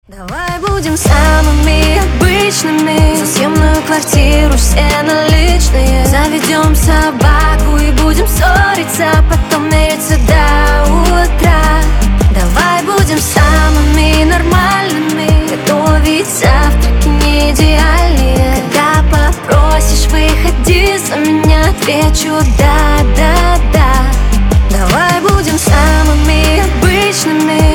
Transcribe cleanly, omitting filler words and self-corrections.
Давай будем самыми обычными. За съемную квартиру все наличные. Заведем собаку и будем ссориться, потом мириться до утра. Давай будем самыми нормальными. Готовить завтраки не идеальные. Когда попросишь выходи за меня, отвечу да, да, да. Давай будем самыми обычными.